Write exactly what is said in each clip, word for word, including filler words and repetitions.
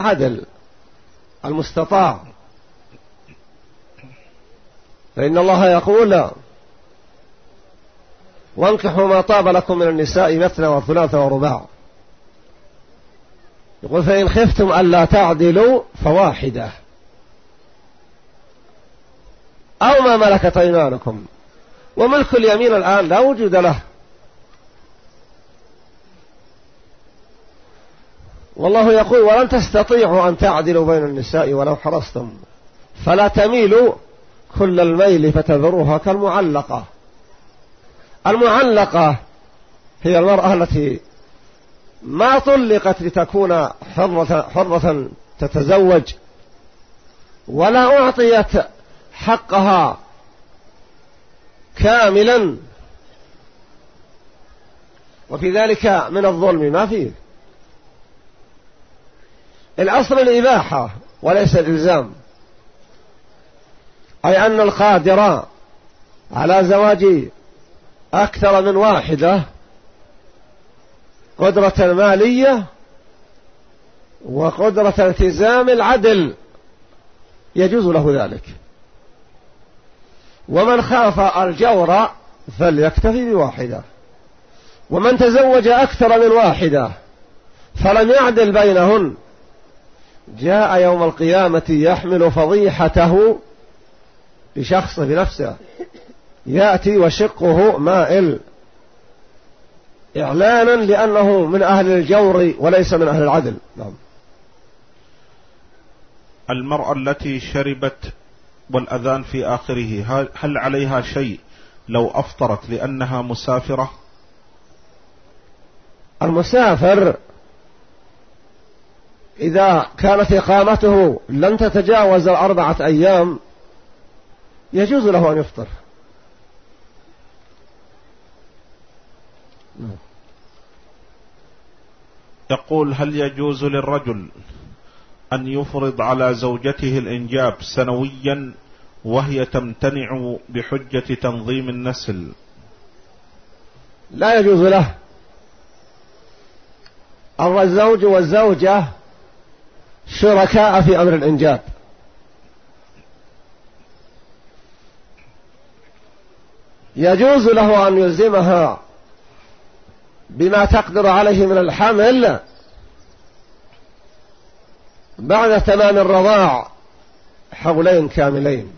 عدل المستطاع، فإن الله يقول وانكحوا ما طاب لكم من النساء مثنى وثلاث ورباع، يقول فإن خفتم ألا تعدلوا فواحدة أو ما ملكت أيمانكم. وملك اليمين الآن لا وجود له، والله يقول ولن تستطيعوا أن تعدلوا بين النساء ولو حرصتم فلا تميلوا كل الميل فتذروها كالمعلقة. المعلقة هي المرأة التي ما طلقت لتكون حرة, حرة تتزوج، ولا أعطيت حقها كاملا، وفي ذلك من الظلم ما فيه. الأصل الإباحة وليس الإلزام، أي أن القادر على زواج أكثر من واحدة قدرة مالية وقدرة التزام العدل يجوز له ذلك. ومن خاف الجور فليكتفي بواحدة، ومن تزوج أكثر من واحدة فلم يعدل بينهن جاء يوم القيامة يحمل فضيحته بشخصه بنفسه، يأتي وشقه مائل إعلانا لأنه من أهل الجور وليس من أهل العدل. نعم. المرأة التي شربت والأذان في آخره هل عليها شيء لو أفطرت لأنها مسافرة؟ المسافر إذا كانت إقامته لن تتجاوز الأربعة أيام يجوز له أن يفطر. يقول هل يجوز للرجل أن يفرض على زوجته الإنجاب سنويا وهي تمتنع بحجة تنظيم النسل؟ لا يجوز له. الزوج والزوجة شركاء في أمر الإنجاب، يجوز له أن يلزمها بما تقدر عليه من الحمل بعد تمام الرضاع حولين كاملين،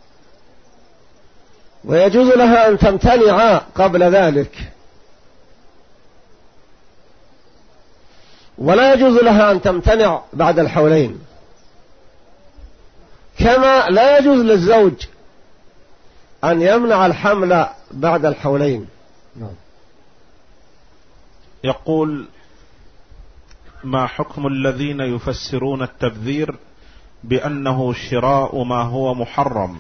ويجوز لها أن تمتنع قبل ذلك، ولا يجوز لها أن تمتنع بعد الحولين، كما لا يجوز للزوج أن يمنع الحمل بعد الحولين. يقول ما حكم الذين يفسرون التبذير بأنه شراء ما هو محرم؟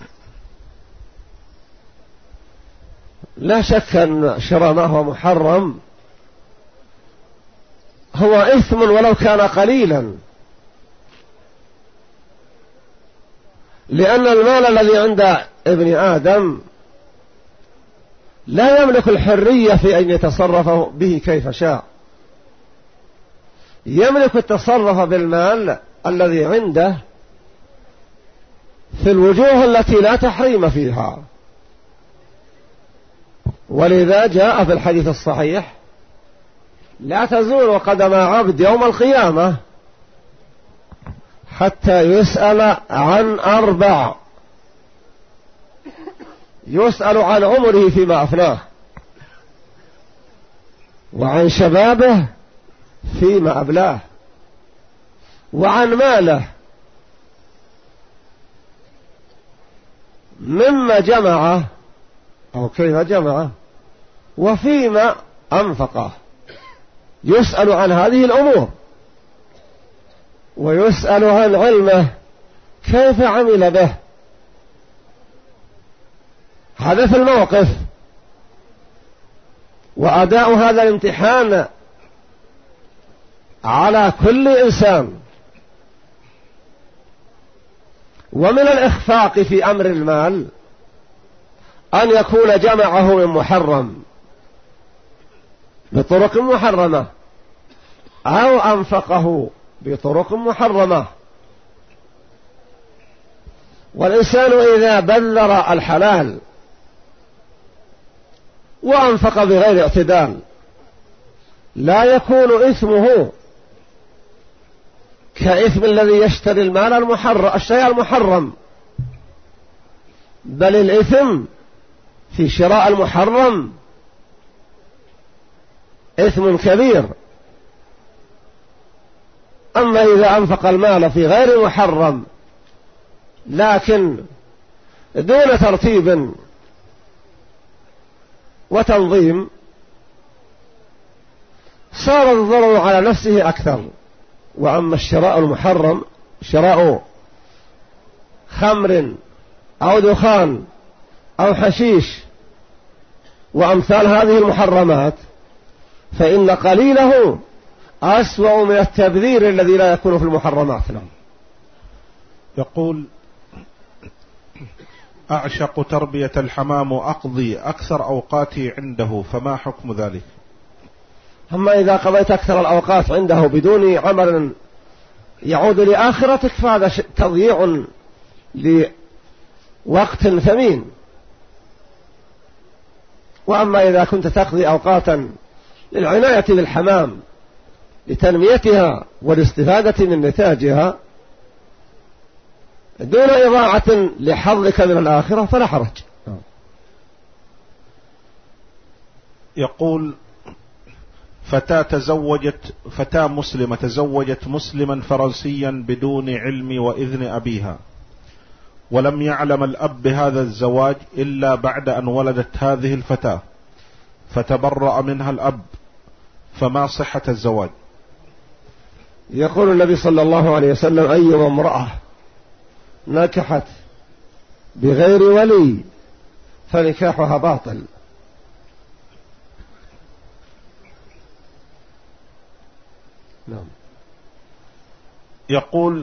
لا شك أن شراء ما هو محرم هو إثم ولو كان قليلا، لأن المال الذي عند ابن آدم لا يملك الحرية في أن يتصرف به كيف شاء، يملك التصرف بالمال الذي عنده في الوجوه التي لا تحريم فيها. ولذا جاء في الحديث الصحيح لا تزول قدم عبد يوم القيامة حتى يسأل عن أربع: يسأل عن عمره فيما أفناه، وعن شبابه فيما أبلاه، وعن ماله مما جمعه أو كيف جمعه، وفيما أنفقه. يسأل عن هذه الأمور، ويسأل عن علمه كيف عمل به. هذا في الموقف، وأداء هذا الامتحان على كل إنسان. ومن الإخفاق في أمر المال أن يكون جمعه من محرم بطرق محرمة، أو أنفقه بطرق محرمة. والإنسان إذا بذر الحلال وأنفق بغير اعتدال لا يكون إثمه كإثم الذي يشتري المال المحرم الشيء المحرم، بل الإثم في شراء المحرم إثم كبير. أما إذا أنفق المال في غير محرم لكن دون ترتيب وتنظيم صار الضرر على نفسه أكثر. وأما الشراء المحرم شراء خمر أو دخان أو حشيش وأمثال هذه المحرمات فإن قليله أسوأ من التبذير الذي لا يكون في المحرمات. يقول: أعشق تربية الحمام وأقضي أكثر أوقاتي عنده، فما حكم ذلك؟ أما إذا قضيت أكثر الأوقات عنده بدون عمل يعود لآخرتك فهذا تضييع لوقت ثمين. وأما إذا كنت تقضي أوقاتا للعناية بالحمام لتنميتها والاستفادة من نتاجها دون إضاعة لحظك من الآخرة فلا حرج. يقول: فتاة تزوجت فتاة مسلمة تزوجت مسلما فرنسيا بدون علم وإذن أبيها، ولم يعلم الأب بهذا الزواج إلا بعد أن ولدت هذه الفتاة، فتبرأ منها الأب، فما صحة الزواج؟ يقول النبي صلى الله عليه وسلم: أيما امرأة نكحت بغير ولي فنكاحها باطل. نعم. يقول: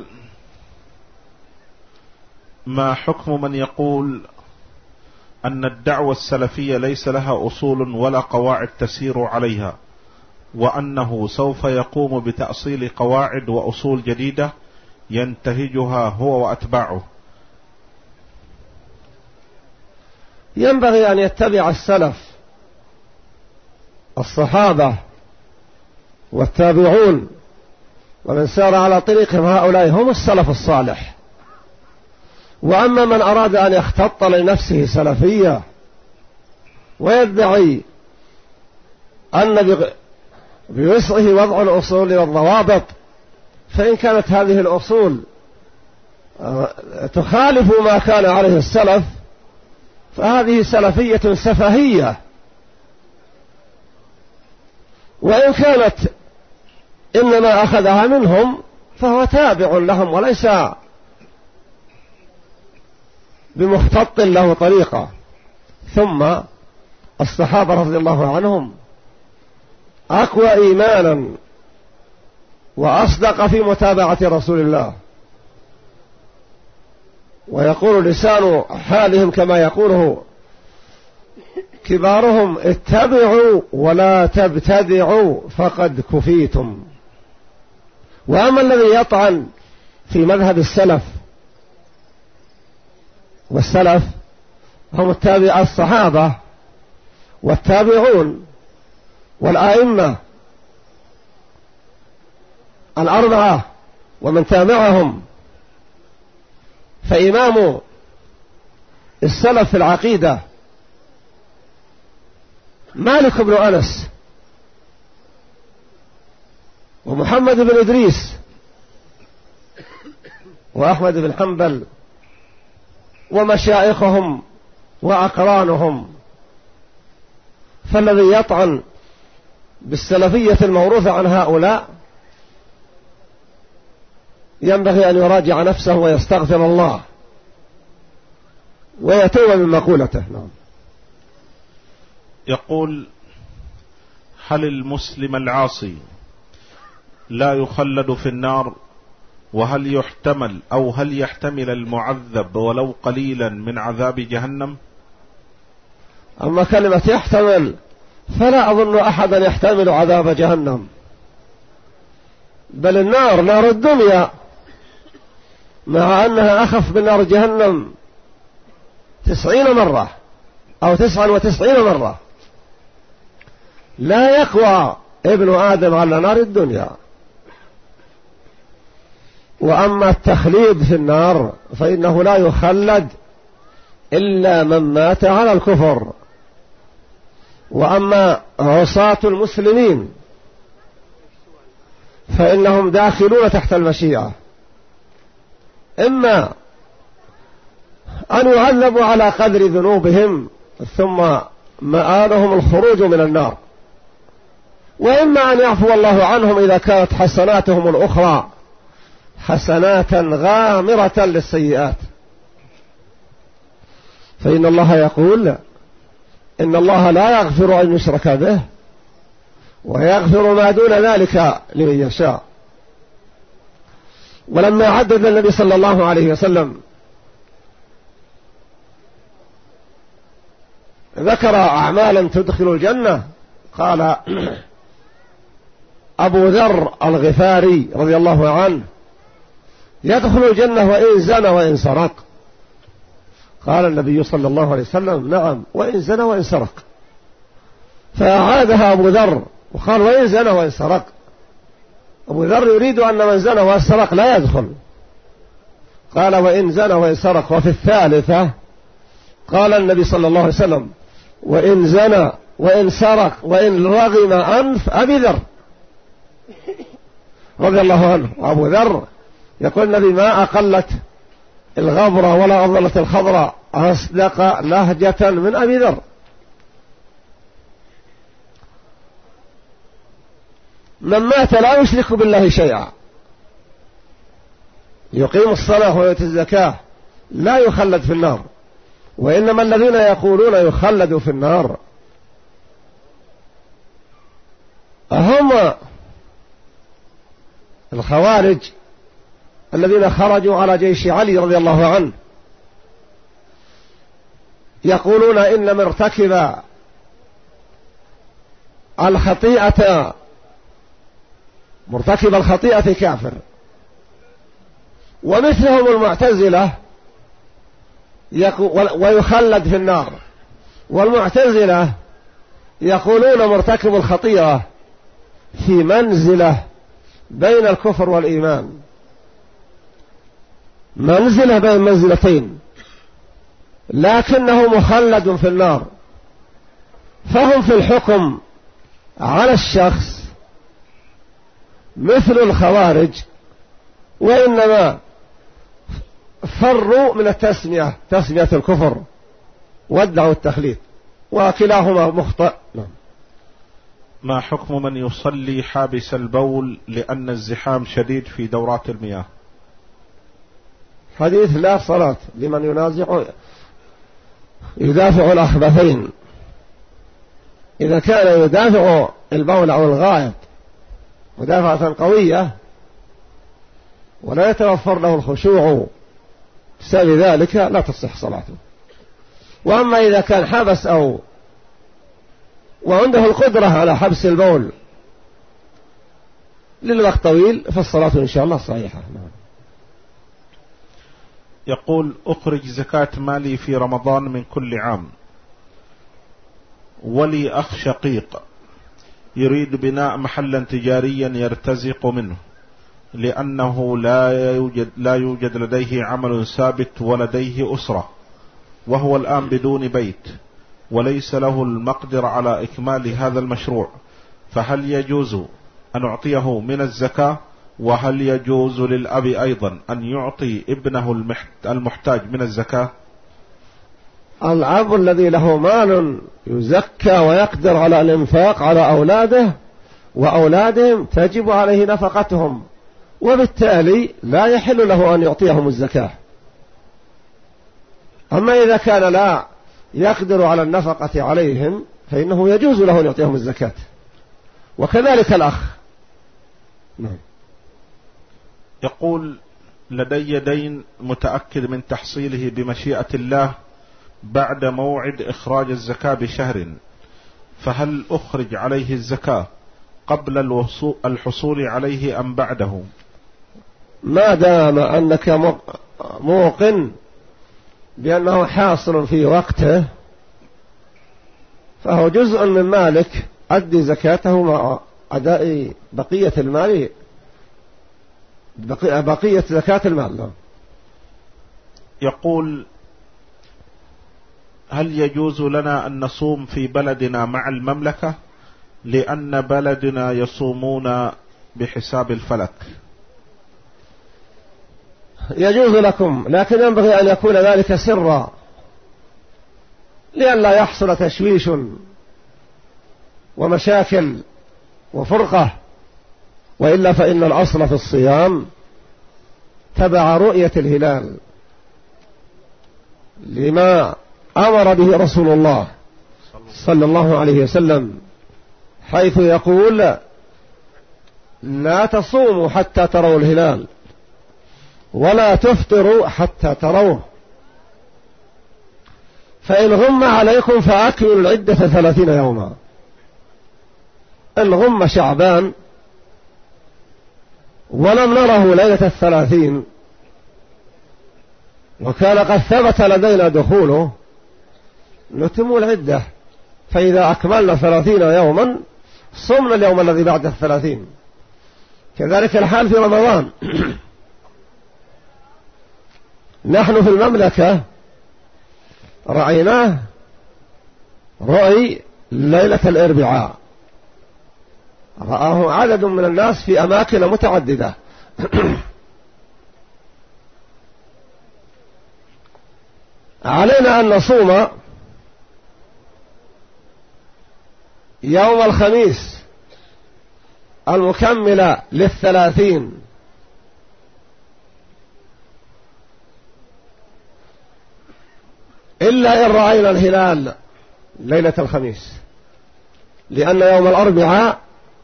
ما حكم من يقول أن الدعوة السلفية ليس لها أصول ولا قواعد تسير عليها، وأنه سوف يقوم بتأصيل قواعد وأصول جديدة ينتهجها هو وأتباعه؟ ينبغي أن يتبع السلف الصحابة والتابعون ومن سار على طريقهم، هؤلاء هم السلف الصالح. وأما من أراد أن يختط لنفسه سلفية ويدعي أن بوسعه وضع الأصول والضوابط، فإن كانت هذه الأصول تخالف ما كان عليه السلف فهذه سلفية سفهية. وإن كانت إنما أخذها منهم فهو تابع لهم وليس بمختط له طريقة. ثم الصحابة رضي الله عنهم أقوى إيمانا وأصدق في متابعة رسول الله، ويقول لسان حالهم كما يقوله كبارهم: اتبعوا ولا تبتدعوا فقد كفيتم. وأما الذي يطعن في مذهب السلف، والسلف هم التابع الصحابة والتابعون والآئمة الأربعة ومن تابعهم، فإمام السلف في العقيدة مالك بن أنس ومحمد بن إدريس وأحمد بن حنبل ومشايخهم وأقرانهم. فالذي يطعن بالسلفية الموروثة عن هؤلاء ينبغي أن يراجع نفسه ويستغفر الله ويتوب من مقولته. نعم. يقول: هل المسلم العاصي لا يخلد في النار؟ وهل يحتمل أو هل يحتمل المعذب ولو قليلا من عذاب جهنم؟ أما كلمة يحتمل فلا أظن أحدا يحتمل عذاب جهنم، بل النار نار الدنيا مع أنها أخف من نار جهنم تسعين مرة أو تسعا وتسعين مرة، لا يقوى ابن آدم على نار الدنيا. وأما التخليد في النار فإنه لا يخلد إلا من مات على الكفر. وأما عصاة المسلمين فإنهم داخلون تحت المشيئة، إما أن يعذبوا على قدر ذنوبهم ثم مآلهم الخروج من النار، وإما أن يعفو الله عنهم إذا كانت حسناتهم الأخرى حسنات غامرة للسيئات. فإن الله يقول إن الله لا يغفر أن يشرك به ويغفر ما دون ذلك لمن يشاء. ولما عدد النبي صلى الله عليه وسلم ذكر أعمالا تدخل الجنة، قال أبو ذر الغفاري رضي الله عنه يدخل الجنة وإن زنى وإن سرق. قال النبي صلى الله عليه وسلم نعم وإن زنى وإن سرق، فأعادها أبو ذر وقال وإن زنى وإن سرق. أبو ذر يريد أن من زنى وإن سرق لا يدخل، قال وإن زنى وإن سرق. وفي الثالثة قال النبي صلى الله عليه وسلم وإن زنى وإن سرق وإن رغم أنف أبي ذر رضي الله عنه. أبو ذر يقول النبي ما أقلت الغبرة ولا أضلت الخضرة أصدق لهجة من أبي ذر. من مات لا يشرك بالله شيئا يقيم الصلاة ويؤتي الزكاة لا يخلد في النار. وإنما الذين يقولون يخلد في النار هم الخوارج الذين خرجوا على جيش علي رضي الله عنه، يقولون إن مرتكب الخطيئة مرتكب الخطيئة كافر. ومثلهم المعتزلة ويخلد في النار، والمعتزلة يقولون مرتكب الخطيئة في منزلة بين الكفر والإيمان، منزلة بين منزلتين، لكنه مخلد في النار. فهم في الحكم على الشخص مثل الخوارج، وإنما فروا من التسمية تسمية الكفر وادعوا التخليد، وكلاهما مخطئ. ما حكم من يصلي حابس البول لأن الزحام شديد في دورات المياه؟ حديث لا صلاة لمن ينازع يدافع الأخبثين. إذا كان يدافع البول أو الغائط مدافعة قوية ولا يتوفر له الخشوع بسبب ذلك لا تصح صلاته. وأما إذا كان حبس أو وعنده القدرة على حبس البول للوقت طويل فالصلاة إن شاء الله صحيحة. يقول أخرج زكاة مالي في رمضان من كل عام، ولي أخ شقيق يريد بناء محلا تجاريا يرتزق منه لأنه لا يوجد, لا يوجد لديه عمل ثابت ولديه أسرة، وهو الآن بدون بيت وليس له المقدرة على إكمال هذا المشروع، فهل يجوز أن أعطيه من الزكاة؟ وهل يجوز للأب أيضا أن يعطي ابنه المحتاج من الزكاة؟ الأب الذي له مال يزكى ويقدر على الإنفاق على أولاده وأولادهم تجب عليه نفقتهم، وبالتالي لا يحل له أن يعطيهم الزكاة. أما إذا كان لا يقدر على النفقة عليهم فإنه يجوز له أن يعطيهم الزكاة، وكذلك الأخ. نعم. يقول لدي دين متأكد من تحصيله بمشيئة الله بعد موعد إخراج الزكاة بشهر، فهل أخرج عليه الزكاة قبل الحصول عليه أم بعده؟ ما دام أنك موقن بأنه حاصل في وقته فهو جزء من مالك، أدي زكاته مع أداء بقية المال، بقية زكاة المال. يقول: هل يجوز لنا أن نصوم في بلدنا مع المملكة لأن بلدنا يصومون بحساب الفلك؟ يجوز لكم، لكن ينبغي أن يكون ذلك سرا لئلا يحصل تشويش ومشاكل وفرقة، وإلا فإن الأصل في الصيام تبع رؤية الهلال لما أمر به رسول الله صلى الله عليه وسلم، حيث يقول: لا تصوموا حتى تروا الهلال ولا تفطروا حتى تروه، فإن غم عليكم فأكملوا العدة ثلاثين يوما. إن غم شعبان ولم نره ليلة الثلاثين وكان قد ثبت لدينا دخوله نتم العدة، فإذا أكملنا ثلاثين يوما صمنا اليوم الذي بعد الثلاثين. كذلك الحال في رمضان. نحن في المملكة رأيناه رأي ليلة الأربعاء، رآه عدد من الناس في أماكن متعددة. علينا أن نصوم يوم الخميس المكمل للثلاثين، إلا إن رأينا الهلال ليلة الخميس، لأن يوم الأربعاء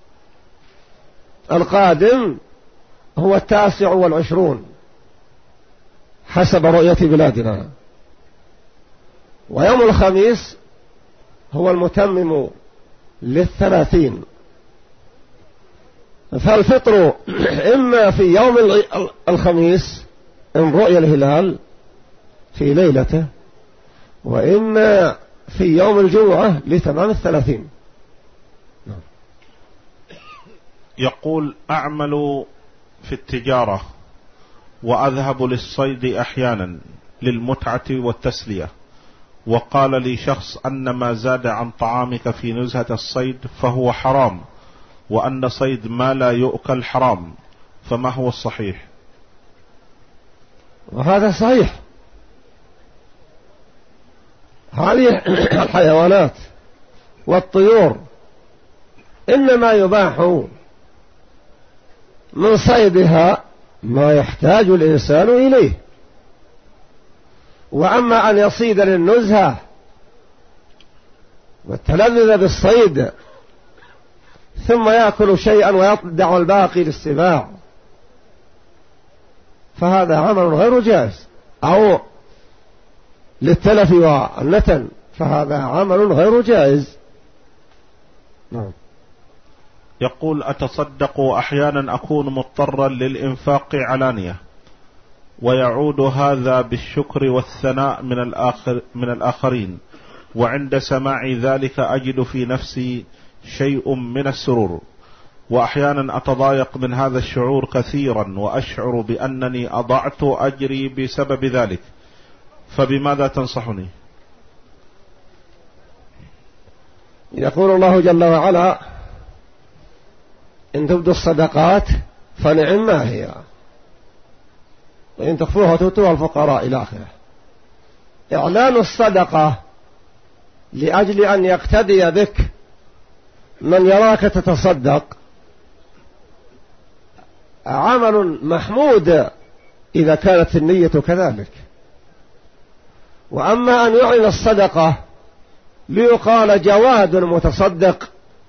القادم هو التاسع والعشرون حسب رؤية بلادنا، ويوم الخميس هو المتمم للثلاثين، فالفطر إما في يوم الخميس إن رؤي الهلال في ليلته، وإما في يوم الجمعة لتمام الثلاثين. يقول: أعمل في التجارة وأذهب للصيد أحيانا للمتعة والتسلية، وقال لي شخص أن ما زاد عن طعامك في نزهة الصيد فهو حرام، وأن صيد ما لا يؤكل حرام، فما هو الصحيح؟ وهذا صحيح. هذه الحيوانات والطيور إنما يباح من صيدها ما يحتاج الإنسان إليه، وأما أن يصيد للنزهة والتلذذ بالصيد ثم يأكل شيئا ويدع الباقي للسباع فهذا عمل غير جائز، أو للتلف والنتن فهذا عمل غير جائز. نعم. يقول: أتصدق أحيانا أكون مضطرا للإنفاق علانية، ويعود هذا بالشكر والثناء من الآخر من الآخرين، وعند سماع ذلك أجد في نفسي شيء من السرور، وأحيانا أتضايق من هذا الشعور كثيرا وأشعر بأنني أضعت أجري بسبب ذلك، فبماذا تنصحني؟ يقول الله جل وعلا: إن تبدوا الصدقات فنعم ما هي، وإن تخفوها وتؤتوها الفقراء إلى آخره. إعلان الصدقة لأجل أن يقتدي بك من يراك تتصدق عمل محمود إذا كانت النية كذلك، وأما أن يعلن الصدقة ليقال جواد متصدق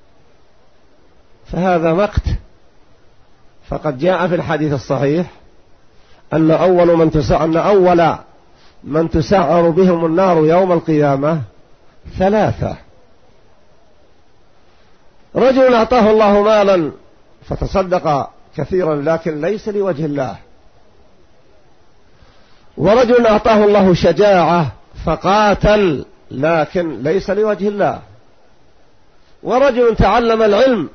فهذا مقت. فقد جاء في الحديث الصحيح أن أول من تسعر أن أول من تسعر بهم النار يوم القيامة ثلاثة: رجل أعطاه الله مالا فتصدق كثيرا لكن ليس لوجه الله، ورجل أعطاه الله شجاعة فقاتل لكن ليس لوجه الله، ورجل تعلم العلم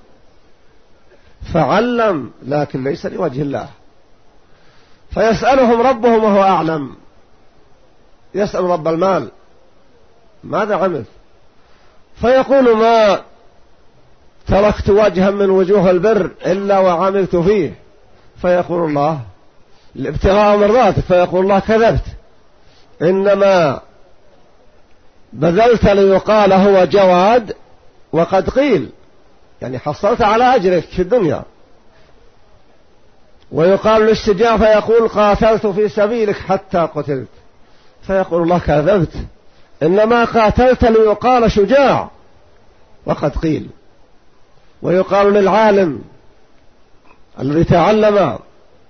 فعلم لكن ليس لوجه الله. فيسألهم ربهم وهو أعلم، يسأل رب المال ماذا عمل، فيقول ما تركت وجها من وجوه البر إلا وعملت فيه، فيقول الله ابتغاء مرضاتك، فيقول الله كذبت، إنما بذلت ليقال هو جواد وقد قيل، يعني حصلت على أجرك في الدنيا. ويقال للشجاع فيقول قاتلت في سبيلك حتى قتلت، فيقول الله كذبت، إنما قاتلت ليقال شجاع وقد قيل. ويقال للعالم الذي تعلم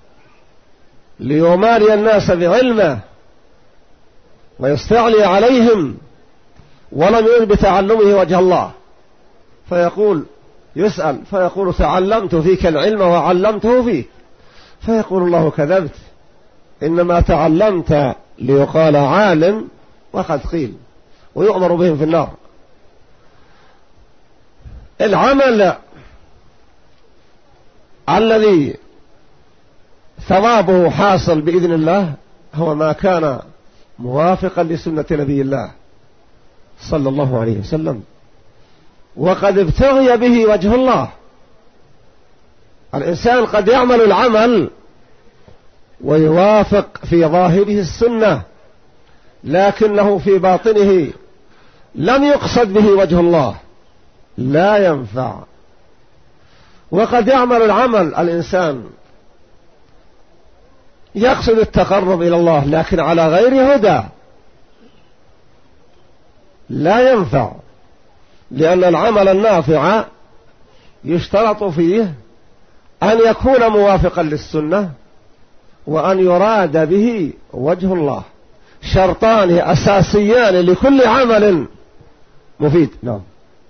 ليماري الناس بعلمه ويستعلي عليهم ولم يرد بتعلمه وجه الله، فيقول يسأل فيقول تعلمت فيك العلم وعلمته فيك، فيقول الله كذبت، إنما تعلمت ليقال عالم وقد قيل، ويؤمر بهم في النار. العمل الذي ثوابه حاصل بإذن الله هو ما كان موافقا لسنة نبي الله صلى الله عليه وسلم، وقد ابتغي به وجه الله. الإنسان قد يعمل العمل ويوافق في ظاهره السنة، لكنه في باطنه لم يقصد به وجه الله، لا ينفع. وقد يعمل العمل الإنسان يقصد التقرب إلى الله لكن على غير هدى، لا ينفع، لأن العمل النافع يشترط فيه أن يكون موافقا للسنة وأن يراد به وجه الله، شرطان أساسيان لكل عمل مفيد. نعم.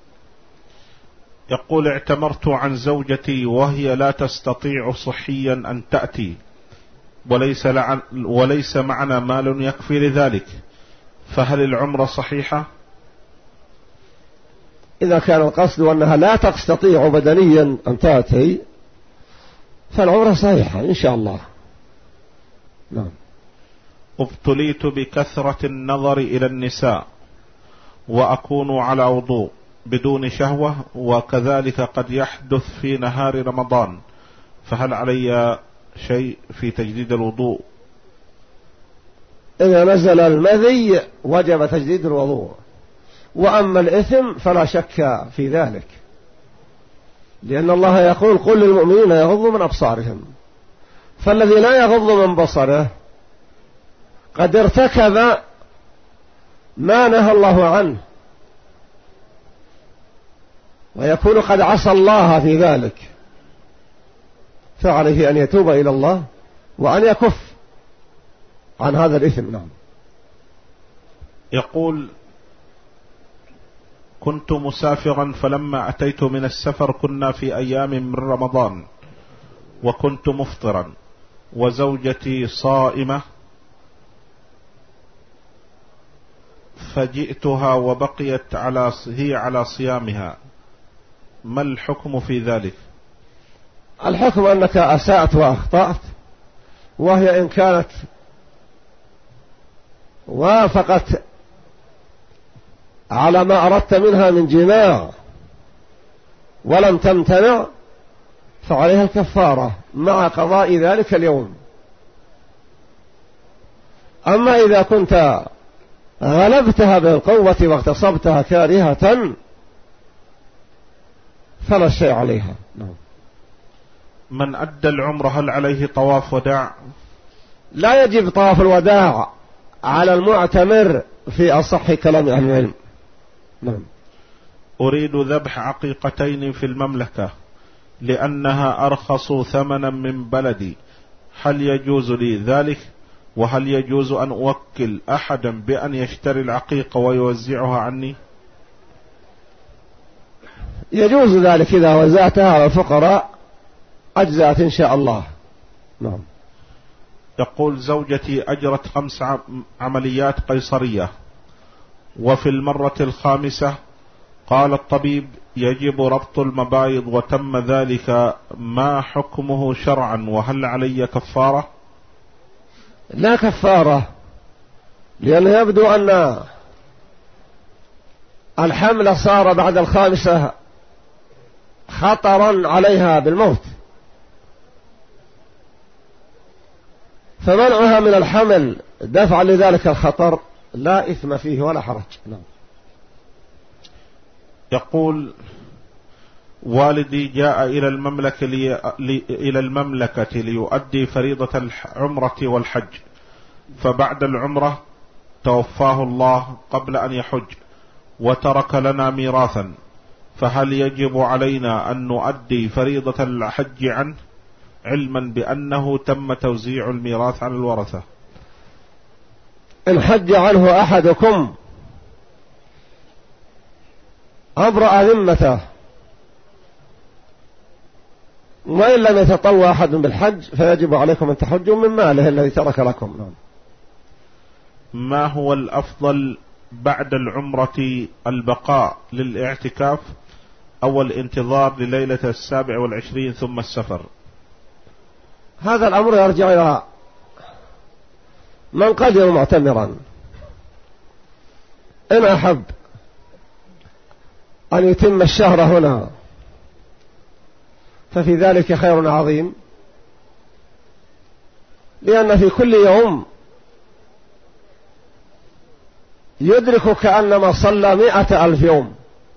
يقول اعتمرت عن زوجتي وهي لا تستطيع صحيا أن تأتي، وليس, لعن وليس معنا مال يكفي لذلك، فهل العمرة صحيحة؟ إذا كان القصد أنها لا تستطيع بدنيا أن تأتي فالعمرة صحيحة إن شاء الله. نعم. ابتليت بكثرة النظر إلى النساء وأكون على وضوء بدون شهوة، وكذلك قد يحدث في نهار رمضان، فهل علي شيء في تجديد الوضوء؟ إذا نزل المذي وجب تجديد الوضوء، وأما الإثم فلا شك في ذلك، لأن الله يقول قل للمؤمنين يغضوا من أبصارهم، فالذي لا يغض من بصره قد ارتكب ما نهى الله عنه، ويكون قد عصى الله في ذلك، فعليه أن يتوب إلى الله وأن يكف عن هذا الإثم. نعم. يقول كنت مسافرا، فلما أتيت من السفر كنا في أيام من رمضان وكنت مفطرا وزوجتي صائمة، فجئتها وبقيت على هي على صيامها، ما الحكم في ذلك؟ الحكم أنك أسأت وأخطأت، وهي إن كانت وافقت على ما أردت منها من جماع ولم تمتنع فعليها الكفارة مع قضاء ذلك اليوم. أما إذا كنت غلبتها بالقوة واغتصبتها كارهة فلا شيء عليها. نعم. من أدى العمرة هل عليه طواف وداع؟ لا يجب طواف الوداع على المعتمر في أصح كلام أهل العلم. نعم. أريد ذبح عقيقتين في المملكة لأنها أرخص ثمنا من بلدي، هل يجوز لي ذلك؟ وهل يجوز أن أوكل أحدا بأن يشتري العقيقة ويوزعها عني؟ يجوز ذلك إذا وزعتها على الفقراء أجزأت إن شاء الله. نعم. يقول زوجتي أجرت خمس عمليات قيصرية، وفي المرة الخامسة قال الطبيب يجب ربط المبايض وتم ذلك، ما حكمه شرعا وهل علي كفارة؟ لا كفارة، لأنه يبدو أن الحمل صار بعد الخامسة خطرا عليها بالموت، فمنعها من الحمل دفعا لذلك الخطر لا إثم فيه ولا حرج. نعم. يقول والدي جاء إلى المملكة لي... لي... إلى المملكة ليؤدي فريضة العمرة والحج، فبعد العمرة توفاه الله قبل أن يحج وترك لنا ميراثا، فهل يجب علينا أن نؤدي فريضة الحج عنه علما بأنه تم توزيع الميراث على الورثة؟ إن حج عنه أحدكم أبرأ ذمته، وإن لم يتطوع أحد بالحج فيجب عليكم أن تحجوا من ماله الذي ترك لكم. ما هو الأفضل بعد العمرة، البقاء للاعتكاف أو الانتظار لليلة السابع والعشرين ثم السفر؟ هذا الأمر يرجع إلى من قدر معتمرا. إن أحب أن يتم الشهر هنا ففي ذلك خير عظيم، لأن في كل يوم يدرك كأنما صلى مئة ألف يوم.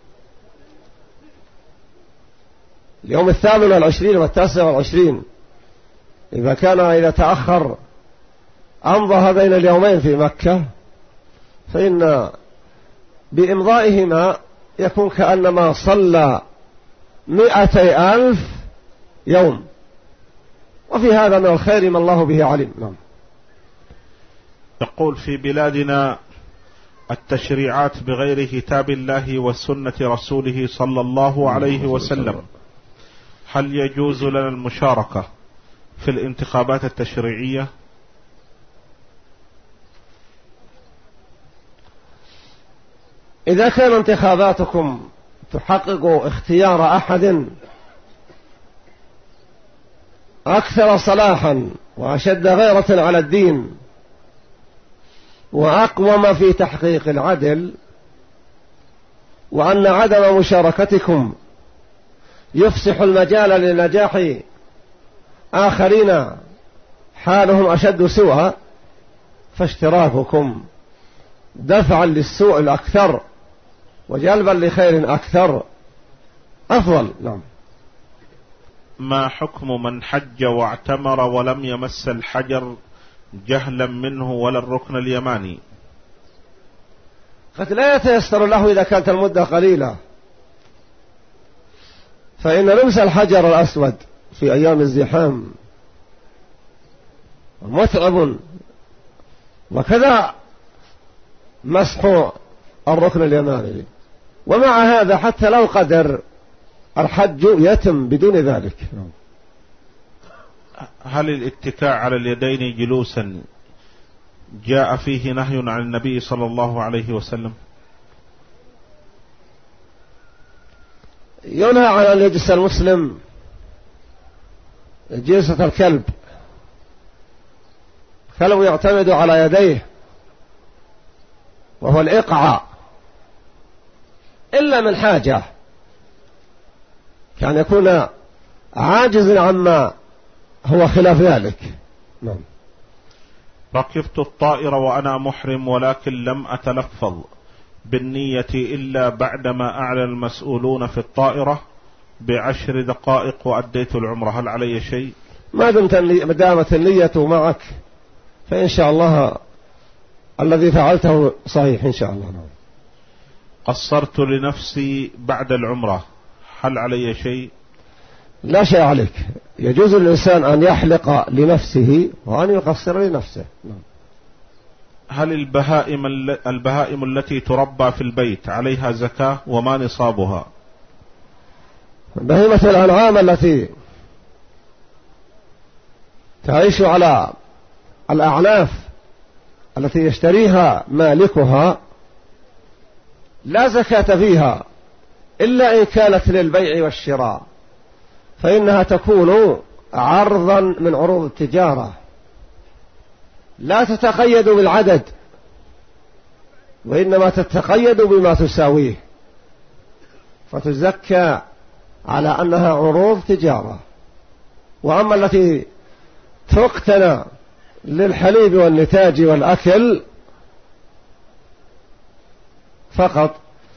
اليوم الثامن والعشرين والتاسع والعشرين إذا كان إذا تأخر أمضى هذين اليومين في مكة فإن بإمضائهما يكون كأنما صلى مئتي ألف يوم، وفي هذا من الخير ما الله به عليم. نعم. يقول في بلادنا التشريعات بغير كتاب الله وسنة رسوله صلى الله عليه وسلم، هل يجوز لنا المشاركة في الانتخابات التشريعية؟ إذا كان انتخاباتكم تحقق اختيار أحد أكثر صلاحا وأشد غيرة على الدين وأقوم في تحقيق العدل، وأن عدم مشاركتكم يفسح المجال لنجاح آخرين حالهم أشد سوءا، فاشتراككم دفعا للسوء الأكثر وجلبا لخير أكثر أفضل. نعم. ما حكم من حج واعتمر ولم يمس الحجر جهلا منه ولا الركن اليماني؟ قد لا يتيسر له إذا كانت المدة قليلة، فإن لمس الحجر الأسود في أيام الزحام متعب، وكذا مسح الركن اليماني، ومع هذا حتى لو قدر الحج يتم بدون ذلك. هل الاتكاء على اليدين جلوسا جاء فيه نهي عن النبي صلى الله عليه وسلم؟ ينهى عن أن يجلس المسلم جلسة الكلب، كلب يعتمد على يديه وهو الإقعاء، إلا من حاجة كان يكون عاجز عما هو خلاف ذلك. نعم. ركبت الطائرة وأنا محرم ولكن لم أتلفظ بالنية إلا بعدما أعلن المسؤولون في الطائرة بعشر دقائق وأديت العمرة، هل علي شيء؟ ما دامت النية معك فإن شاء الله الذي فعلته صحيح إن شاء الله. نعم. قصرت لنفسي بعد العمرة، هل علي شيء؟ لا شيء عليك، يجوز للإنسان أن يحلق لنفسه وأن يقصر لنفسه. هل البهائم البهائم التي تربى في البيت عليها زكاة وما نصابها؟ بهيمة الأنعام التي تعيش على الأعناف التي يشتريها مالكها لا زكاة فيها إلا إن كانت للبيع والشراء، فإنها تكون عرضا من عروض التجارة لا تتقيد بالعدد، وإنما تتقيد بما تساويه، فتزكى على أنها عروض تجارة. وأما التي تقتنى للحليب والنتاج والأكل فقط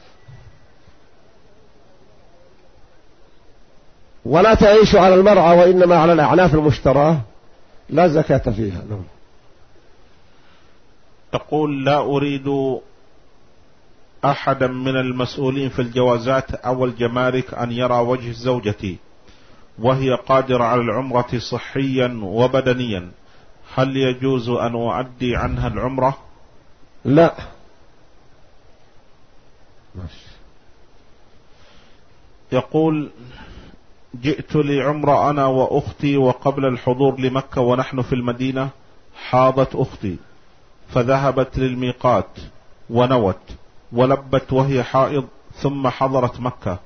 ولا تعيش على المرعى وإنما على الأعناف المشتراه لا زكاة فيها. نعم. تقول: لا أريد أحدا من المسؤولين في الجوازات أو الجمارك أن يرى وجه زوجتي وهي قادرة على العمرة صحيا وبدنيا، هل يجوز أن أؤدي عنها العمرة؟ لا. يقول: جئت لعمرة أنا وأختي، وقبل الحضور لمكة ونحن في المدينة حاضت أختي فذهبت للميقات ونوت ولبت وهي حائض، ثم حضرت مكة